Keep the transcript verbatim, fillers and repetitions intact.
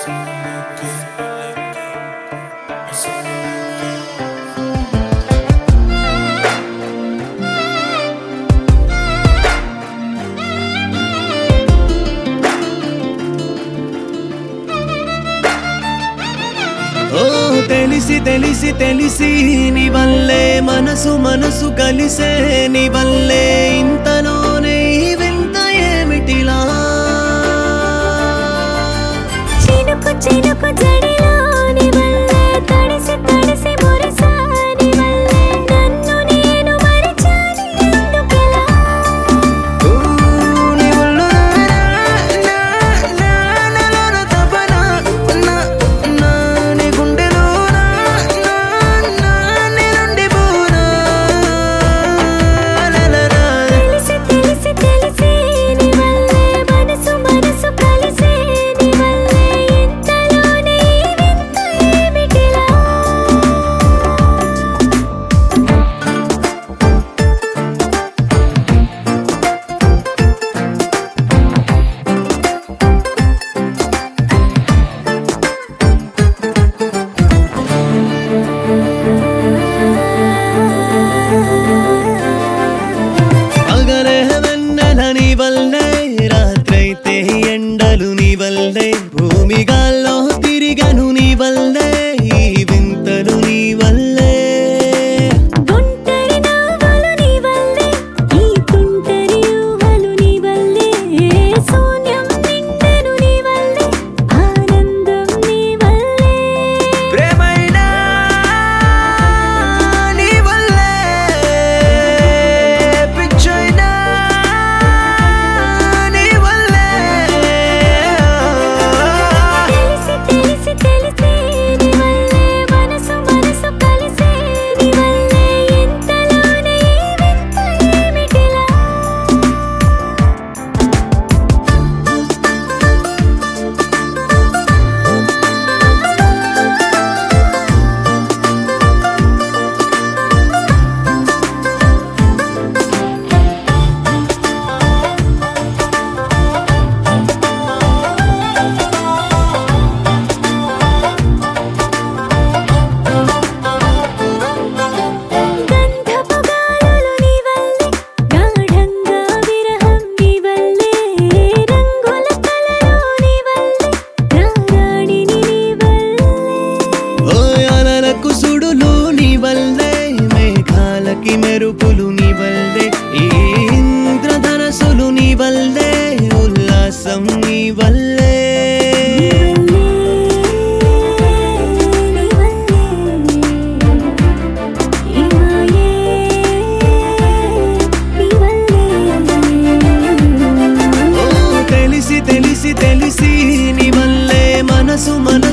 తెలిసి తెలిసి తెలిసి నీ వల్లే మనసు మనసు కలిసే నీ వల్లే ఇంతలోనే ఈ వింత ఏమిటిలా చినుకు చినుకు జడిలో నీ వల్లే తడిసి తడిసి మురిసా నీ వల్లే నన్ను నేను మరిచాను ఎందుకలా నీ ఒళ్ళు నా నా నాలోన తపన నా నా నీ గుండెలో నా నా నా నీ నుండి పోనా లలలా తెలిసి తెలిసి తెలిసి నీ వల్లే మనసు మనసు కలిసే నీ వల్లే ఇంతలోనే ఈ వింత ఏమిటిలా పగలే వెన్నెల నీ వల్లే రాత్రైతే ఎండలు నీ వల్లే భూమి గాల్లో తిరిగను నీ వల్లే ఈ వింతలు నీ వల్లే ఒంటరి నవ్వులు నీ వల్లే ఈ తుంటరి ఊహలు నీ వల్లే శూన్యం నిండెను నీ వల్లే ఆనందం నీ వల్లే ప్రేమైనా నీ వల్లే పిచ్చైనా నీ వల్లే తెలిసి తెలిసి తెలిసి నీ వల్లే మనసు మనసు కలిసే నీ వల్లే ఇంతలోనే ఈ వింత ఏమిటిలా గంధపు గాలులు నీ వల్లే గాఢంగా విరహం నీ వల్లే రంగుల కలలు నీ వల్లే రాగాడిని నీ వల్లే ఓ అలలకు సుడులు నీ వల్లే మేఘాలకి మెరుపులు నీ వల్లే ఈ ఇంద్రధనసులు నీ వల్లే ఉల్లాసం నీ వల్లే ఓ తెలిసి తెలిసి తెలిసి నీ వల్లే మనసు మన